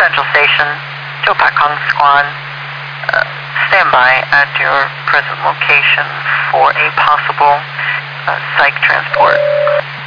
Central Station, Jopakong Squan. Stand by at your present location for a possible psych transport.